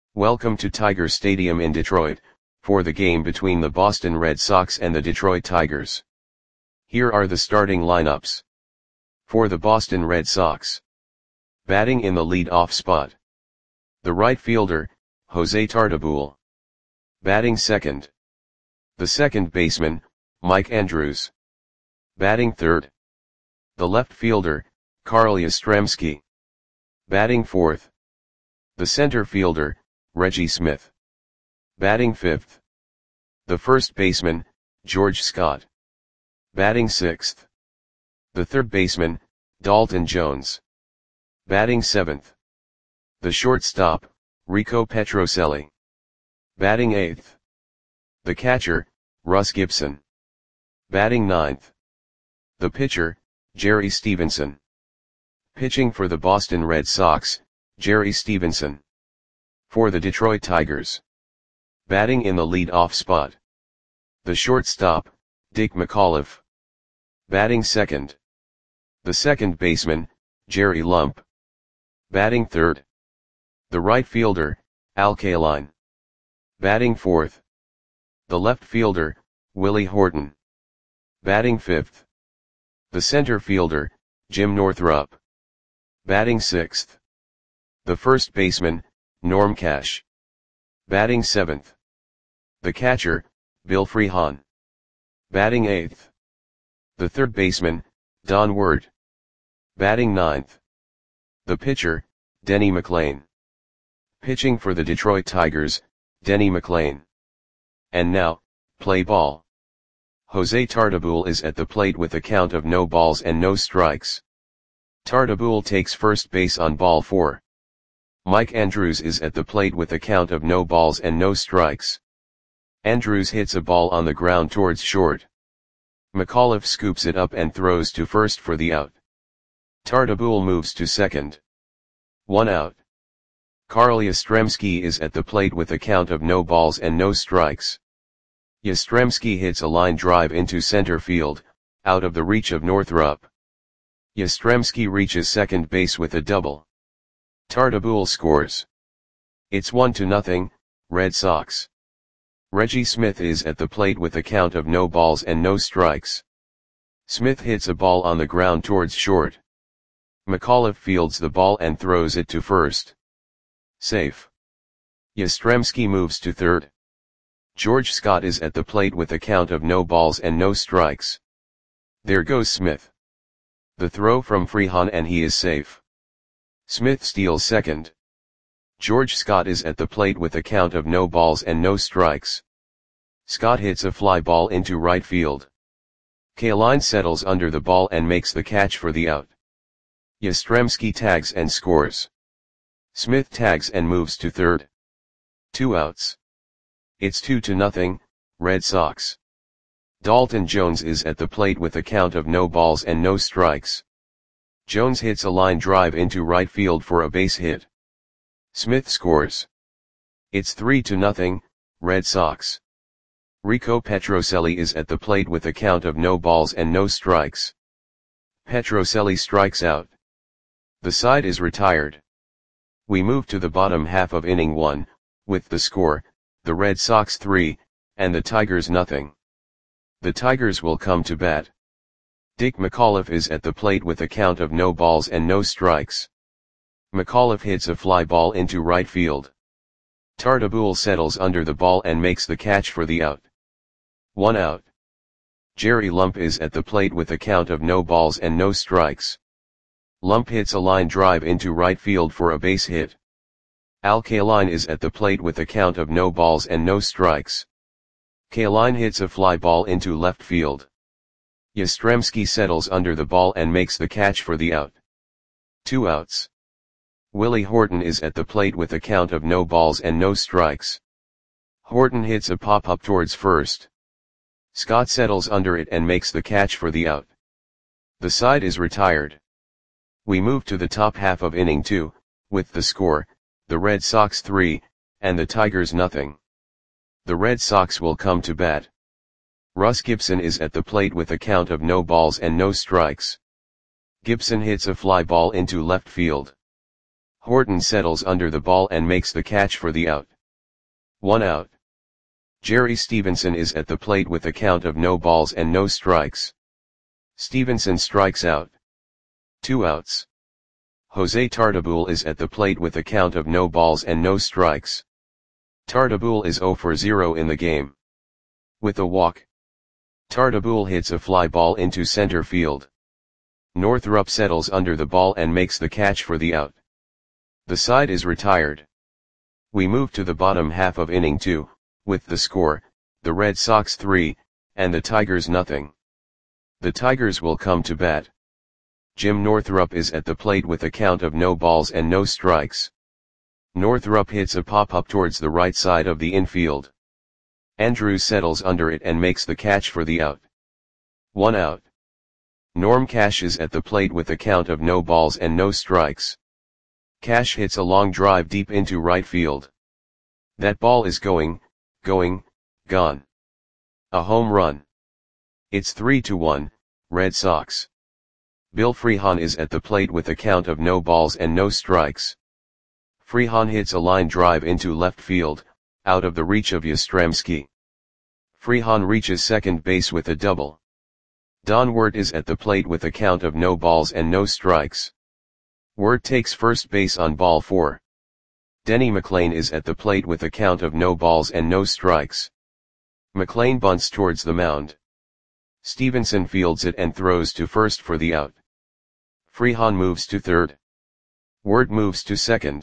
Welcome to Tiger Stadium in Detroit, for the game between the Boston Red Sox and the Detroit Tigers. Here are the starting lineups. For the Boston Red Sox. Batting in the lead-off spot. The right fielder, Jose Tartabull. Batting second. The second baseman, Mike Andrews. Batting third. The left fielder, Carl Yastrzemski. Batting fourth. The center fielder, Reggie Smith. Batting fifth. The first baseman, George Scott. Batting sixth. The third baseman, Dalton Jones. Batting seventh. The shortstop, Rico Petrocelli. Batting eighth. The catcher, Russ Gibson. Batting ninth. The pitcher, Jerry Stevenson. Pitching for the Boston Red Sox, Jerry Stevenson. For the Detroit Tigers. Batting in the lead-off spot. The shortstop, Dick McAuliffe. Batting second. The second baseman, Jerry Lump. Batting third. The right fielder, Al Kaline. Batting fourth. The left fielder, Willie Horton. Batting fifth. The center fielder, Jim Northrup. Batting sixth. The first baseman, Norm Cash. Batting seventh. The catcher, Bill Freehan. Batting eighth. The third baseman, Don Ward. Batting ninth. The pitcher, Denny McLain. Pitching for the Detroit Tigers, Denny McLain. And now, play ball. Jose Tartabull is at the plate with a count of no balls and no strikes. Tartabull takes first base on ball 4. Mike Andrews is at the plate with a count of no balls and no strikes. Andrews hits a ball on the ground towards short. McAuliffe scoops it up and throws to first for the out. Tartabull moves to second. 1 out. Carl Yastrzemski is at the plate with a count of no balls and no strikes. Yastrzemski hits a line drive into center field, out of the reach of Northrup. Yastrzemski reaches second base with a double. Tartabull scores. It's 1-0, Red Sox. Reggie Smith is at the plate with a count of no balls and no strikes. Smith hits a ball on the ground towards short. McAuliffe fields the ball and throws it to first. Safe. Yastrzemski moves to third. George Scott is at the plate with a count of no balls and no strikes. There goes Smith. The throw from Freehan and he is safe. Smith steals second. George Scott is at the plate with a count of no balls and no strikes. Scott hits a fly ball into right field. Kaline settles under the ball and makes the catch for the out. Yastrzemski tags and scores. Smith tags and moves to third. 2 outs. It's 2-0, Red Sox. Dalton Jones is at the plate with a count of no balls and no strikes. Jones hits a line drive into right field for a base hit. Smith scores. It's 3-0, Red Sox. Rico Petrocelli is at the plate with a count of no balls and no strikes. Petrocelli strikes out. The side is retired. We move to the bottom half of inning 1, with the score, the Red Sox 3, and the Tigers 0. The Tigers will come to bat. Dick McAuliffe is at the plate with a count of no balls and no strikes. McAuliffe hits a fly ball into right field. Tartabull settles under the ball and makes the catch for the out. 1 out. Jerry Lump is at the plate with a count of no balls and no strikes. Lump hits a line drive into right field for a base hit. Al Kaline is at the plate with a count of no balls and no strikes. Kaline hits a fly ball into left field. Yastrzemski settles under the ball and makes the catch for the out. 2 outs. Willie Horton is at the plate with a count of no balls and no strikes. Horton hits a pop-up towards first. Scott settles under it and makes the catch for the out. The side is retired. We move to the top half of inning 2, with the score, the Red Sox 3, and the Tigers 0. The Red Sox will come to bat. Russ Gibson is at the plate with a count of no balls and no strikes. Gibson hits a fly ball into left field. Horton settles under the ball and makes the catch for the out. 1 out. Jerry Stevenson is at the plate with a count of no balls and no strikes. Stevenson strikes out. 2 outs. Jose Tartabull is at the plate with a count of no balls and no strikes. Tartabull is 0 for 0 in the game. With a walk, Tartabull hits a fly ball into center field. Northrup settles under the ball and makes the catch for the out. The side is retired. We move to the bottom half of inning 2, with the score, the Red Sox 3, and the Tigers nothing. The Tigers will come to bat. Jim Northrup is at the plate with a count of no balls and no strikes. Northrup hits a pop-up towards the right side of the infield. Andrews settles under it and makes the catch for the out. 1 out. Norm Cash is at the plate with a count of no balls and no strikes. Cash hits a long drive deep into right field. That ball is gone. A home run. It's 3-1, Red Sox. Bill Freehan is at the plate with a count of no balls and no strikes. Freehan hits a line drive into left field, out of the reach of Yastrzemski. Freehan reaches second base with a double. Don Wirt is at the plate with a count of no balls and no strikes. Wirt takes first base on ball 4. Denny McLain is at the plate with a count of no balls and no strikes. McLain bunts towards the mound. Stevenson fields it and throws to first for the out. Freehan moves to third. Wirt moves to second.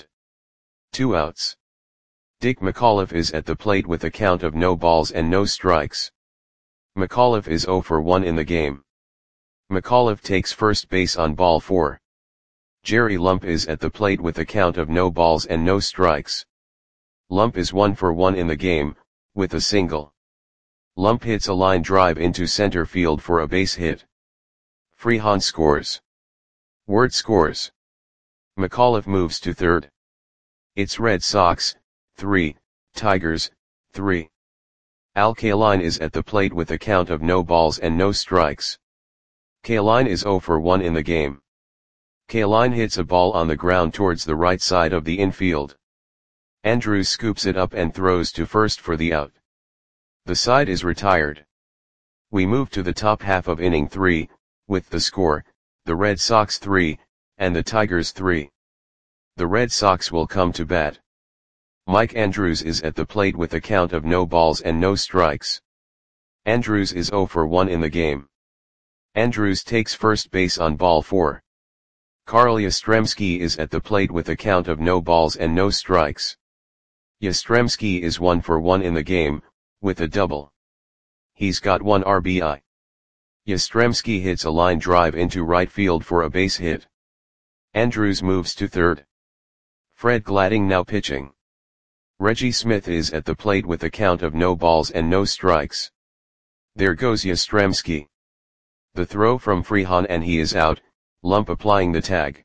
2 outs. Dick McAuliffe is at the plate with a count of no balls and no strikes. McAuliffe is 0 for 1 in the game. McAuliffe takes first base on ball 4. Jerry Lump is at the plate with a count of no balls and no strikes. Lump is 1 for 1 in the game, with a single. Lump hits a line drive into center field for a base hit. Freehan scores. Wirt scores. McAuliffe moves to third. It's Red Sox 3, Tigers 3. Al Kaline is at the plate with a count of no balls and no strikes. Kaline is 0 for 1 in the game. Kaline hits a ball on the ground towards the right side of the infield. Andrews scoops it up and throws to first for the out. The side is retired. We move to the top half of inning 3, with the score, the Red Sox 3, and the Tigers 3. The Red Sox will come to bat. Mike Andrews is at the plate with a count of no balls and no strikes. Andrews is 0 for 1 in the game. Andrews takes first base on ball 4. Carl Yastrzemski is at the plate with a count of no balls and no strikes. Yastrzemski is 1 for 1 in the game, with a double. He's got 1 RBI. Yastrzemski hits a line drive into right field for a base hit. Andrews moves to third. Fred Gladding now pitching. Reggie Smith is at the plate with a count of no balls and no strikes. There goes Yastrzemski. The throw from Freehan and he is out, Lump applying the tag.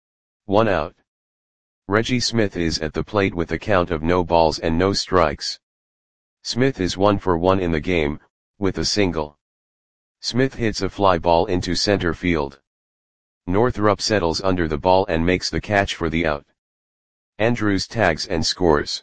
1 out. Reggie Smith is at the plate with a count of no balls and no strikes. Smith is 1 for 1 in the game, with a single. Smith hits a fly ball into center field. Northrup settles under the ball and makes the catch for the out. Andrews tags and scores.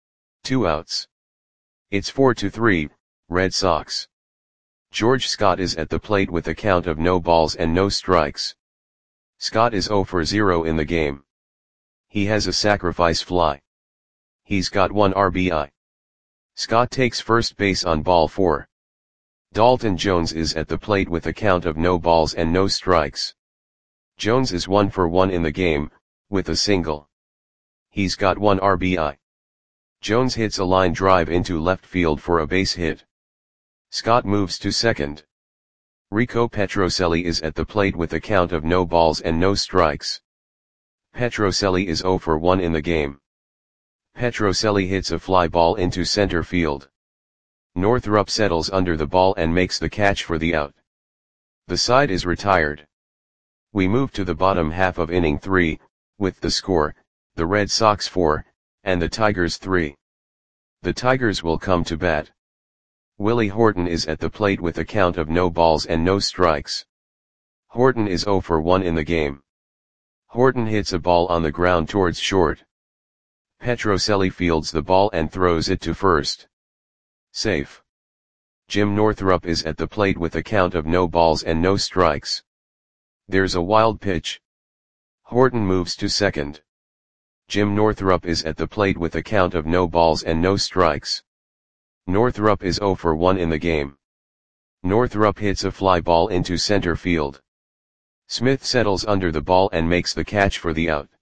2 outs. It's 4-3, Red Sox. George Scott is at the plate with a count of no balls and no strikes. Scott is 0 for 0 in the game. He has a sacrifice fly. He's got 1 RBI. Scott takes first base on ball 4. Dalton Jones is at the plate with a count of no balls and no strikes. Jones is 1 for 1 in the game, with a single. He's got 1 RBI. Jones hits a line drive into left field for a base hit. Scott moves to second. Rico Petrocelli is at the plate with a count of no balls and no strikes. Petrocelli is 0 for 1 in the game. Petrocelli hits a fly ball into center field. Northrup settles under the ball and makes the catch for the out. The side is retired. We move to the bottom half of inning 3, with the score, the Red Sox 4, and the Tigers 3. The Tigers will come to bat. Willie Horton is at the plate with a count of no balls and no strikes. Horton is 0 for 1 in the game. Horton hits a ball on the ground towards short. Petrocelli fields the ball and throws it to first. Safe. Jim Northrup is at the plate with a count of no balls and no strikes. There's a wild pitch. Horton moves to second. Jim Northrup is at the plate with a count of no balls and no strikes. Northrup is 0 for 1 in the game. Northrup hits a fly ball into center field. Smith settles under the ball and makes the catch for the out.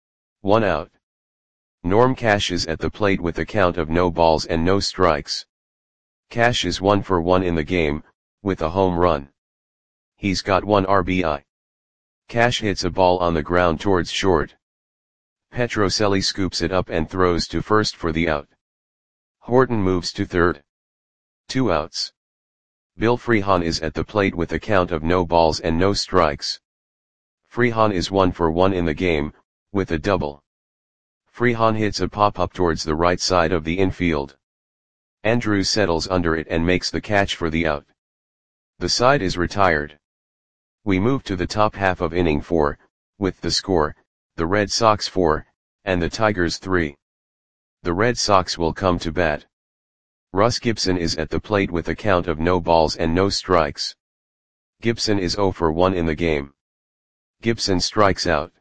1 out. Norm Cash is at the plate with a count of no balls and no strikes. Cash is 1 for 1 in the game, with a home run. He's got 1 RBI. Cash hits a ball on the ground towards short. Petrocelli scoops it up and throws to first for the out. Horton moves to third. 2 outs. Bill Freehan is at the plate with a count of no balls and no strikes. Freehan is 1 for 1 in the game, with a double. Freehan hits a pop-up towards the right side of the infield. Andrews settles under it and makes the catch for the out. The side is retired. We move to the top half of inning 4, with the score, the Red Sox 4, and the Tigers 3. The Red Sox will come to bat. Russ Gibson is at the plate with a count of no balls and no strikes. Gibson is 0 for 1 in the game. Gibson strikes out.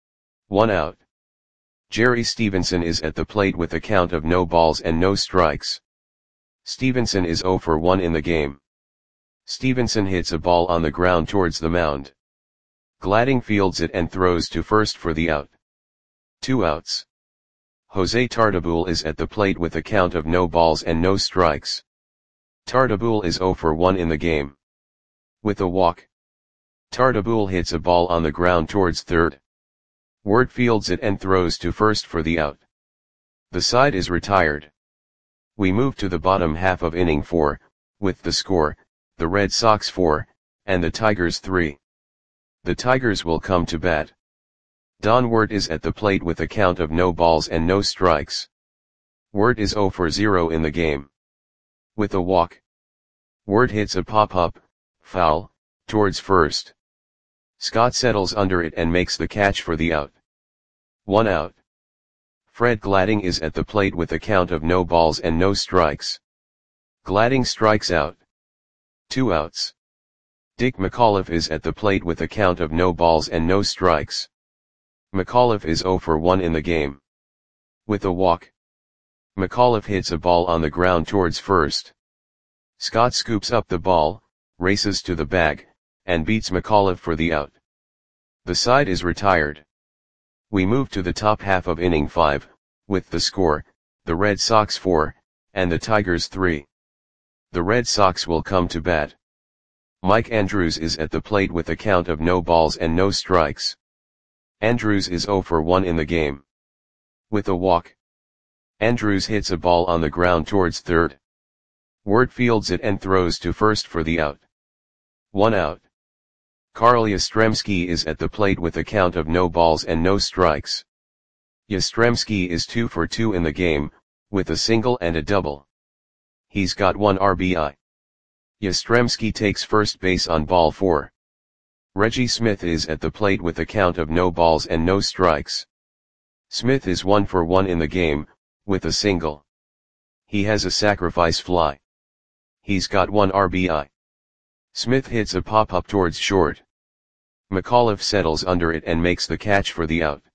1 out. Jerry Stevenson is at the plate with a count of no balls and no strikes. Stevenson is 0 for 1 in the game. Stevenson hits a ball on the ground towards the mound. Gladding fields it and throws to first for the out. 2 outs. Jose Tartabull is at the plate with a count of no balls and no strikes. Tartabull is 0 for 1 in the game. With a walk. Tartabull hits a ball on the ground towards third. Ward fields it and throws to first for the out. The side is retired. We move to the bottom half of inning 4, with the score, the Red Sox 4, and the Tigers 3. The Tigers will come to bat. Don Wert is at the plate with a count of no balls and no strikes. Wert is 0 for 0 in the game. With a walk. Wert hits a pop-up, foul, towards first. Scott settles under it and makes the catch for the out. 1 out. Fred Gladding is at the plate with a count of no balls and no strikes. Gladding strikes out. 2 outs. Dick McAuliffe is at the plate with a count of no balls and no strikes. McAuliffe is 0 for 1 in the game. With a walk. McAuliffe hits a ball on the ground towards first. Scott scoops up the ball, races to the bag, and beats McAuliffe for the out. The side is retired. We move to the top half of inning 5, with the score, the Red Sox 4, and the Tigers 3. The Red Sox will come to bat. Mike Andrews is at the plate with a count of no balls and no strikes. Andrews is 0 for 1 in the game. With a walk. Andrews hits a ball on the ground towards third. Wert fields it and throws to first for the out. 1 out. Carl Yastrzemski is at the plate with a count of no balls and no strikes. Yastrzemski is 2 for 2 in the game, with a single and a double. He's got 1 RBI. Yastrzemski takes first base on ball 4. Reggie Smith is at the plate with a count of no balls and no strikes. Smith is 1 for 1 in the game, with a single. He has a sacrifice fly. He's got 1 RBI. Smith hits a pop-up towards short. McAuliffe settles under it and makes the catch for the out.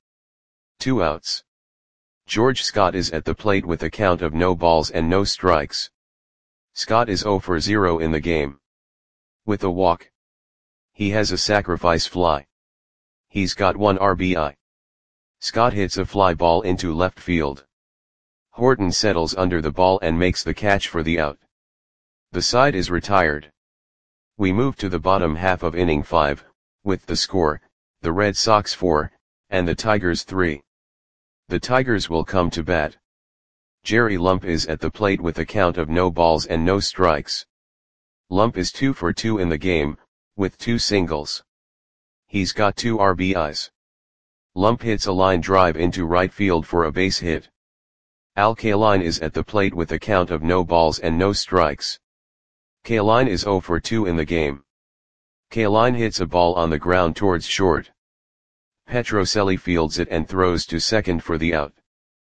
2 outs. George Scott is at the plate with a count of no balls and no strikes. Scott is 0 for 0 in the game. With a walk. He has a sacrifice fly. He's got 1 RBI. Scott hits a fly ball into left field. Horton settles under the ball and makes the catch for the out. The side is retired. We move to the bottom half of inning 5, with the score, the Red Sox 4, and the Tigers 3. The Tigers will come to bat. Jerry Lump is at the plate with a count of no balls and no strikes. Lump is 2 for 2 in the game, with 2 singles. He's got 2 RBIs. Lump hits a line drive into right field for a base hit. Al Kaline is at the plate with a count of no balls and no strikes. Kaline is 0 for 2 in the game. Kaline hits a ball on the ground towards short. Petrocelli fields it and throws to second for the out.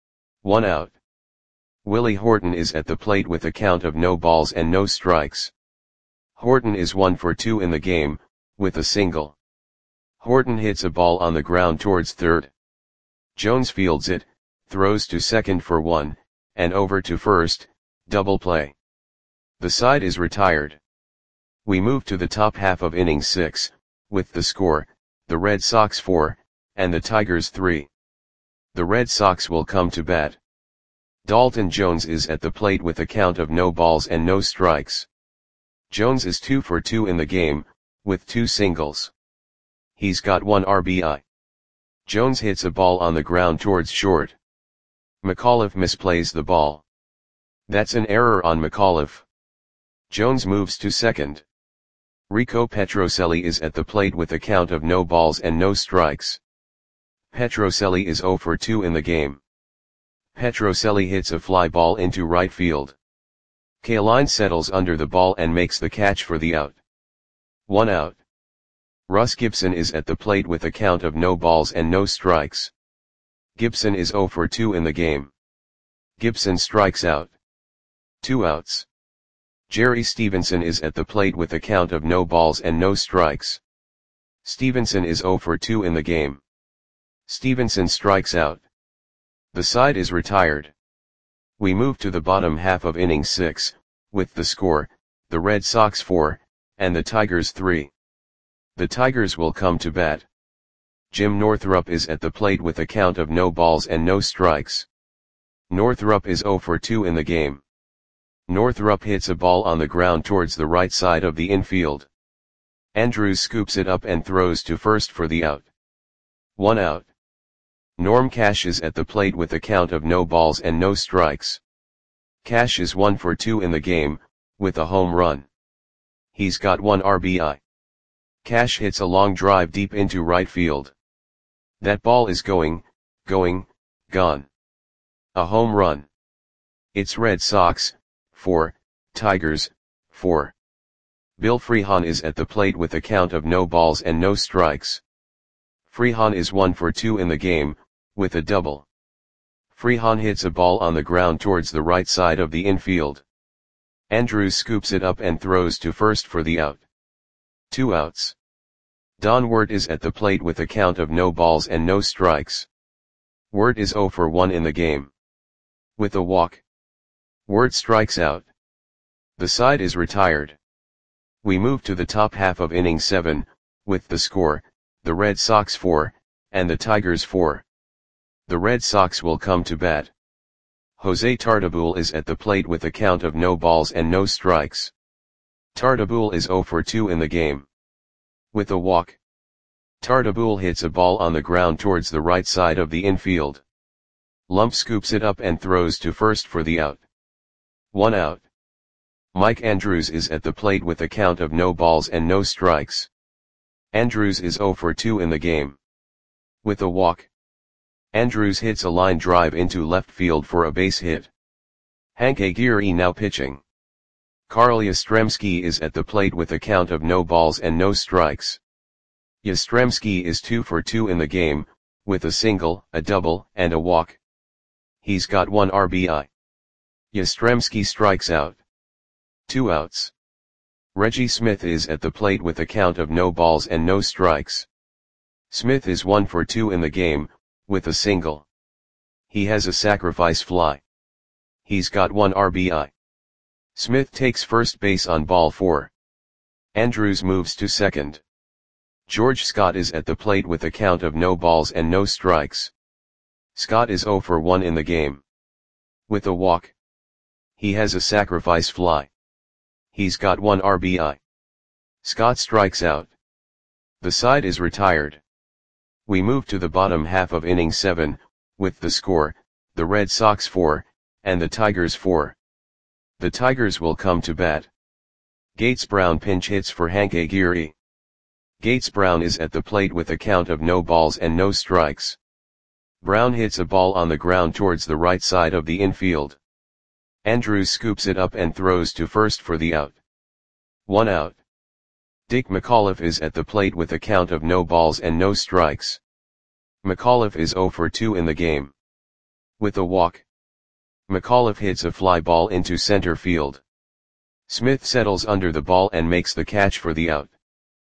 1 out. Willie Horton is at the plate with a count of no balls and no strikes. Horton is 1 for 2 in the game, with a single. Horton hits a ball on the ground towards third. Jones fields it, throws to second for 1, and over to first, double play. The side is retired. We move to the top half of inning 6, with the score, the Red Sox 4, and the Tigers 3. The Red Sox will come to bat. Dalton Jones is at the plate with a count of no balls and no strikes. Jones is 2 for 2 in the game, with 2 singles. He's got 1 RBI. Jones hits a ball on the ground towards short. McAuliffe misplays the ball. That's an error on McAuliffe. Jones moves to second. Rico Petrocelli is at the plate with a count of no balls and no strikes. Petrocelli is 0 for 2 in the game. Petrocelli hits a fly ball into right field. Kaline settles under the ball and makes the catch for the out. 1 out. Russ Gibson is at the plate with a count of no balls and no strikes. Gibson is 0 for 2 in the game. Gibson strikes out. 2 outs. Jerry Stevenson is at the plate with a count of no balls and no strikes. Stevenson is 0 for 2 in the game. Stevenson strikes out. The side is retired. We move to the bottom half of inning 6, with the score, the Red Sox 4, and the Tigers 3. The Tigers will come to bat. Jim Northrup is at the plate with a count of no balls and no strikes. Northrup is 0 for 2 in the game. Northrup hits a ball on the ground towards the right side of the infield. Andrews scoops it up and throws to first for the out. 1 out. Norm Cash is at the plate with a count of no balls and no strikes. Cash is 1 for 2 in the game, with a home run. He's got 1 RBI. Cash hits a long drive deep into right field. That ball is gone. A home run. It's Red Sox 4, Tigers 4. Bill Freehan is at the plate with a count of no balls and no strikes. Freehan is 1 for 2 in the game, with a double. Freehan hits a ball on the ground towards the right side of the infield. Andrews scoops it up and throws to first for the out. 2 outs. Don Wirt is at the plate with a count of no balls and no strikes. Wirt is 0 for 1 in the game. With a walk. Wirt strikes out. The side is retired. We move to the top half of inning 7, with the score, the Red Sox 4, and the Tigers 4. The Red Sox will come to bat. Jose Tartabull is at the plate with a count of no balls and no strikes. Tartabull is 0 for 2 in the game. With a walk. Tartabull hits a ball on the ground towards the right side of the infield. Lump scoops it up and throws to first for the out. 1 out. Mike Andrews is at the plate with a count of no balls and no strikes. Andrews is 0 for 2 in the game. With a walk. Andrews hits a line drive into left field for a base hit. Hank Aguirre now pitching. Carl Yastrzemski is at the plate with a count of no balls and no strikes. Yastrzemski is 2 for 2 in the game, with a single, a double, and a walk. He's got 1 RBI. Yastrzemski strikes out. 2 outs. Reggie Smith is at the plate with a count of no balls and no strikes. Smith is 1 for 2 in the game, with a single. He has a sacrifice fly. He's got 1 RBI. Smith takes first base on ball 4. Andrews moves to second. George Scott is at the plate with a count of no balls and no strikes. Scott is 0 for 1 in the game. With a walk. He has a sacrifice fly. He's got 1 RBI. Scott strikes out. The side is retired. We move to the bottom half of inning 7, with the score, the Red Sox 4, and the Tigers 4. The Tigers will come to bat. Gates Brown pinch hits for Hank Aguirre. Gates Brown is at the plate with a count of no balls and no strikes. Brown hits a ball on the ground towards the right side of the infield. Andrews scoops it up and throws to first for the out. 1 out. Dick McAuliffe is at the plate with a count of no balls and no strikes. McAuliffe is 0 for 2 in the game. With a walk, McAuliffe hits a fly ball into center field. Smith settles under the ball and makes the catch for the out.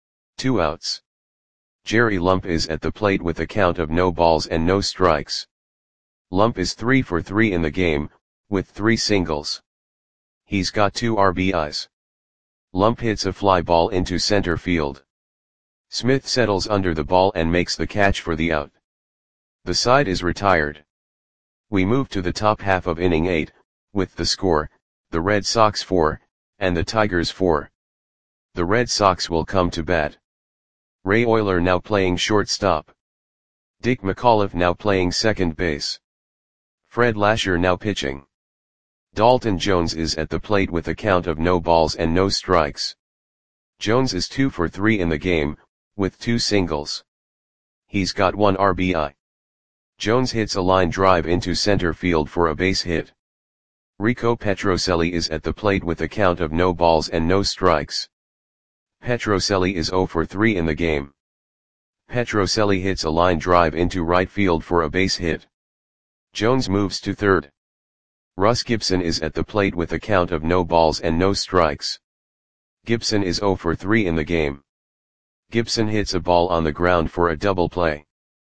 2 outs. Jerry Lump is at the plate with a count of no balls and no strikes. Lump is 3 for 3 in the game, with 3 singles. He's got 2 RBIs. Lump hits a fly ball into center field. Smith settles under the ball and makes the catch for the out. The side is retired. We move to the top half of inning 8, with the score, the Red Sox 4, and the Tigers 4. The Red Sox will come to bat. Ray Oyler now playing shortstop. Dick McAuliffe now playing second base. Fred Lasher now pitching. Dalton Jones is at the plate with a count of no balls and no strikes. Jones is 2 for 3 in the game, with 2 singles. He's got 1 RBI. Jones hits a line drive into center field for a base hit. Rico Petrocelli is at the plate with a count of no balls and no strikes. Petrocelli is 0 for 3 in the game. Petrocelli hits a line drive into right field for a base hit. Jones moves to third. Russ Gibson is at the plate with a count of no balls and no strikes. Gibson is 0 for 3 in the game. Gibson hits a ball on the ground for a double play.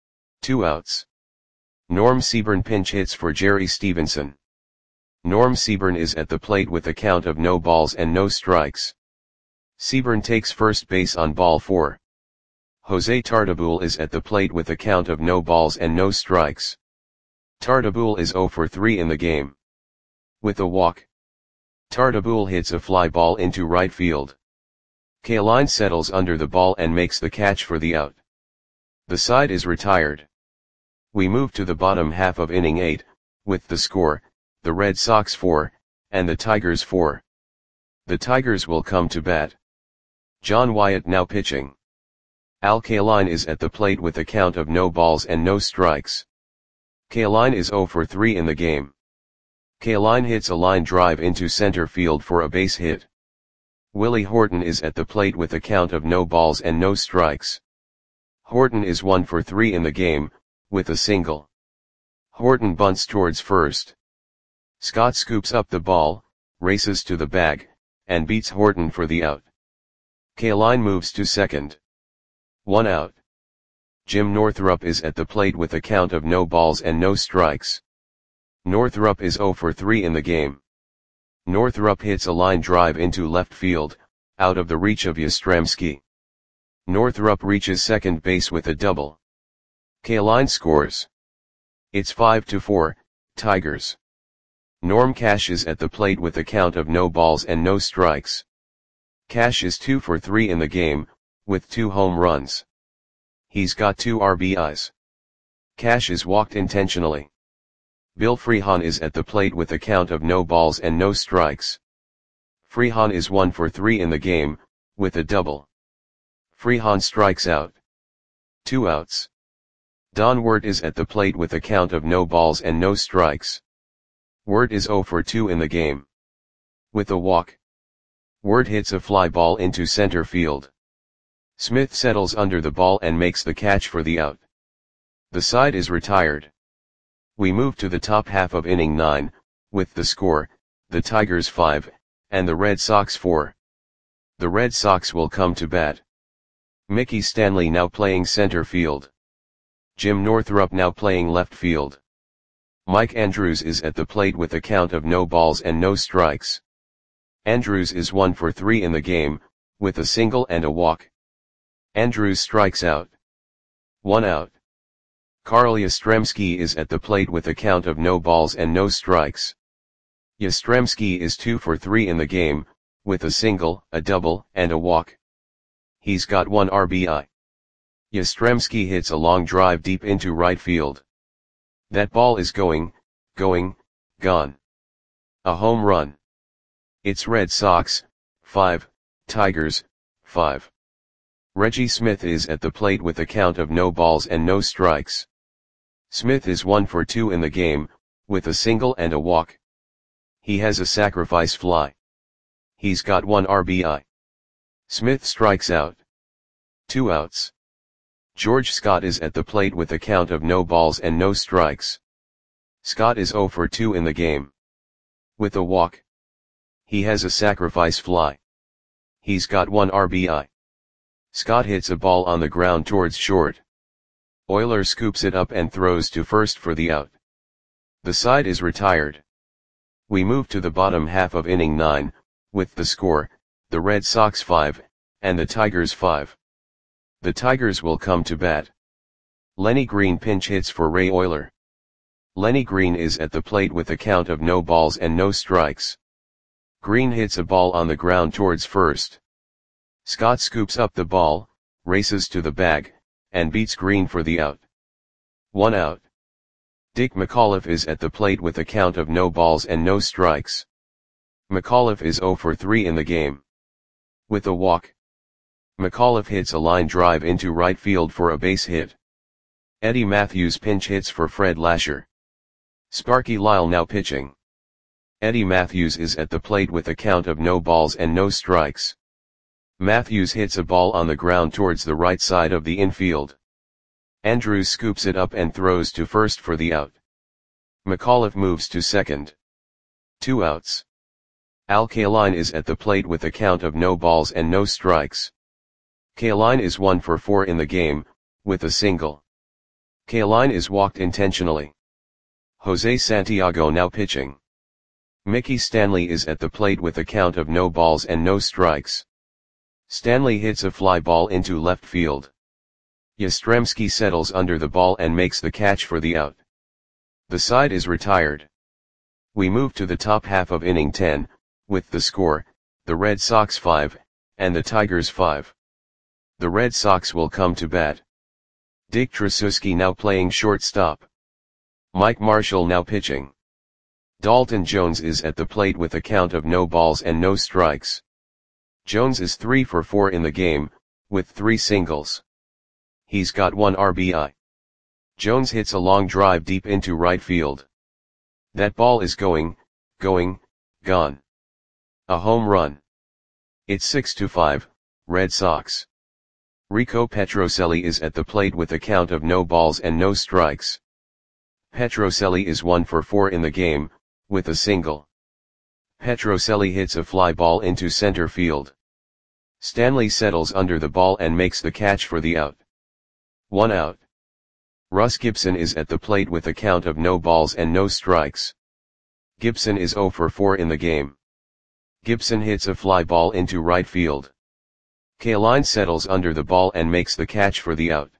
2 outs. Norm Seaburn pinch hits for Jerry Stevenson. Norm Seaburn is at the plate with a count of no balls and no strikes. Seaburn takes first base on ball 4. Jose Tartabull is at the plate with a count of no balls and no strikes. Tartabull is 0 for 3 in the game. With a walk, Tartabull hits a fly ball into right field. Kaline settles under the ball and makes the catch for the out. The side is retired. We move to the bottom half of inning 8, with the score, the Red Sox 4, and the Tigers 4. The Tigers will come to bat. John Wyatt now pitching. Al Kaline is at the plate with a count of no balls and no strikes. Kaline is 0 for 3 in the game. Kaline hits a line drive into center field for a base hit. Willie Horton is at the plate with a count of no balls and no strikes. Horton is 1 for 3 in the game, with a single. Horton bunts towards first. Scott scoops up the ball, races to the bag, and beats Horton for the out. Kaline moves to second. 1 out. Jim Northrup is at the plate with a count of no balls and no strikes. Northrup is 0 for 3 in the game. Northrup hits a line drive into left field, out of the reach of Yastrzemski. Northrup reaches second base with a double. Kaline scores. It's 5-4, Tigers. Norm Cash is at the plate with a count of no balls and no strikes. Cash is 2 for 3 in the game, with 2 home runs. He's got 2 RBIs. Cash is walked intentionally. Bill Freehan is at the plate with a count of no balls and no strikes. Freehan is 1 for 3 in the game, with a double. Freehan strikes out. 2 outs. Don Wirt is at the plate with a count of no balls and no strikes. Wirt is 0 for 2 in the game. With a walk, Wirt hits a fly ball into center field. Smith settles under the ball and makes the catch for the out. The side is retired. We move to the top half of inning 9, with the score, the Tigers 5, and the Red Sox 4. The Red Sox will come to bat. Mickey Stanley now playing center field. Jim Northrup now playing left field. Mike Andrews is at the plate with a count of no balls and no strikes. Andrews is 1 for 3 in the game, with a single and a walk. Andrews strikes out. 1 out. Carl Yastrzemski is at the plate with a count of no balls and no strikes. Yastrzemski is 2 for 3 in the game, with a single, a double, and a walk. He's got 1 RBI. Yastrzemski hits a long drive deep into right field. That ball is going, gone. A home run. It's Red Sox, 5, Tigers, 5. Reggie Smith is at the plate with a count of no balls and no strikes. Smith is 1 for 2 in the game, with a single and a walk. He has a sacrifice fly. He's got 1 RBI. Smith strikes out. 2 outs. George Scott is at the plate with a count of no balls and no strikes. Scott is 0 for 2 in the game. With a walk. He has a sacrifice fly. He's got 1 RBI. Scott hits a ball on the ground towards short. Oyler scoops it up and throws to first for the out. The side is retired. We move to the bottom half of inning 9, with the score, the Red Sox 5, and the Tigers 5. The Tigers will come to bat. Lenny Green pinch hits for Ray Oyler. Lenny Green is at the plate with a count of no balls and no strikes. Green hits a ball on the ground towards first. Scott scoops up the ball, races to the bag, and beats Green for the out. 1 out. Dick McAuliffe is at the plate with a count of no balls and no strikes. McAuliffe is 0 for 3 in the game. With a walk. McAuliffe hits a line drive into right field for a base hit. Eddie Matthews pinch hits for Fred Lasher. Sparky Lyle now pitching. Eddie Matthews is at the plate with a count of no balls and no strikes. Matthews hits a ball on the ground towards the right side of the infield. Andrews scoops it up and throws to first for the out. McAuliffe moves to second. 2 outs. Al Kaline is at the plate with a count of no balls and no strikes. Kaline is 1 for 4 in the game, with a single. Kaline is walked intentionally. Jose Santiago now pitching. Mickey Stanley is at the plate with a count of no balls and no strikes. Stanley hits a fly ball into left field. Yastrzemski settles under the ball and makes the catch for the out. The side is retired. We move to the top half of inning 10, with the score, the Red Sox 5, and the Tigers 5. The Red Sox will come to bat. Dick Tracewski now playing shortstop. Mike Marshall now pitching. Dalton Jones is at the plate with a count of no balls and no strikes. Jones is 3 for 4 in the game, with 3 singles. He's got 1 RBI. Jones hits a long drive deep into right field. That ball is going, gone. A home run. It's 6-5, Red Sox. Rico Petrocelli is at the plate with a count of no balls and no strikes. Petrocelli is 1 for 4 in the game, with a single. Petrocelli hits a fly ball into center field. Stanley settles under the ball and makes the catch for the out. 1 out. Russ Gibson is at the plate with a count of no balls and no strikes. Gibson is 0 for 4 in the game. Gibson hits a fly ball into right field. Kaline settles under the ball and makes the catch for the out.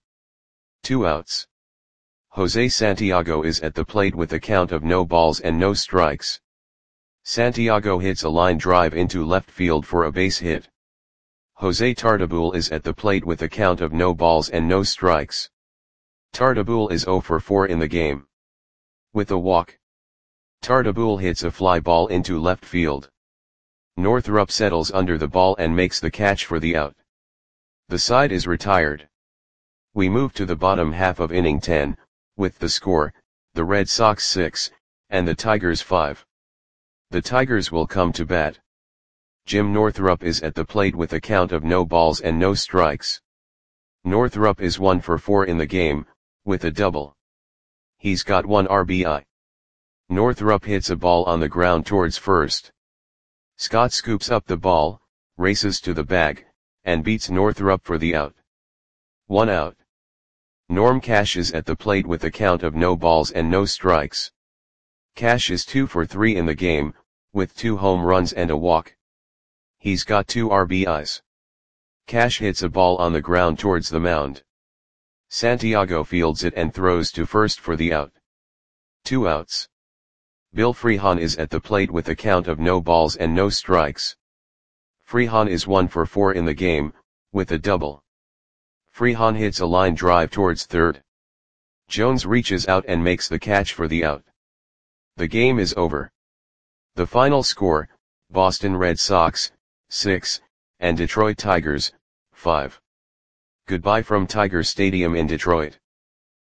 2 outs. Jose Santiago is at the plate with a count of no balls and no strikes. Santiago hits a line drive into left field for a base hit. Jose Tartabull is at the plate with a count of no balls and no strikes. Tartabull is 0 for 4 in the game. With a walk. Tartabull hits a fly ball into left field. Northrup settles under the ball and makes the catch for the out. The side is retired. We move to the bottom half of inning 10, with the score, the Red Sox 6, and the Tigers 5. The Tigers will come to bat. Jim Northrup is at the plate with a count of no balls and no strikes. Northrup is 1 for 4 in the game, with a double. He's got 1 RBI. Northrup hits a ball on the ground towards first. Scott scoops up the ball, races to the bag, and beats Northrup for the out. 1 out. Norm Cash is at the plate with a count of no balls and no strikes. Cash is 2 for 3 in the game, with 2 home runs and a walk. He's got 2 RBIs. Cash hits a ball on the ground towards the mound. Santiago fields it and throws to first for the out. 2 outs. Bill Freehan is at the plate with a count of no balls and no strikes. Freehan is 1 for 4 in the game, with a double. Freehan hits a line drive towards third. Jones reaches out and makes the catch for the out. The game is over. The final score, Boston Red Sox, 6, and Detroit Tigers, 5. Goodbye from Tiger Stadium in Detroit.